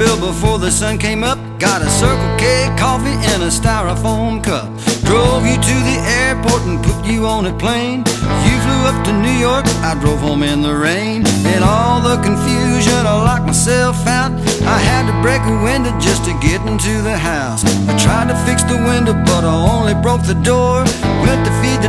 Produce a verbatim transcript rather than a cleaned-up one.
bill before the sun came up. Got a Circle K coffee in a styrofoam cup. Drove you to the airport and put you on a plane. You flew up to New York, I drove home in the rain. In all the confusion, I locked myself out. I had to break a window just to get into the house. I tried to fix the window, but I only broke the door. Went to feed the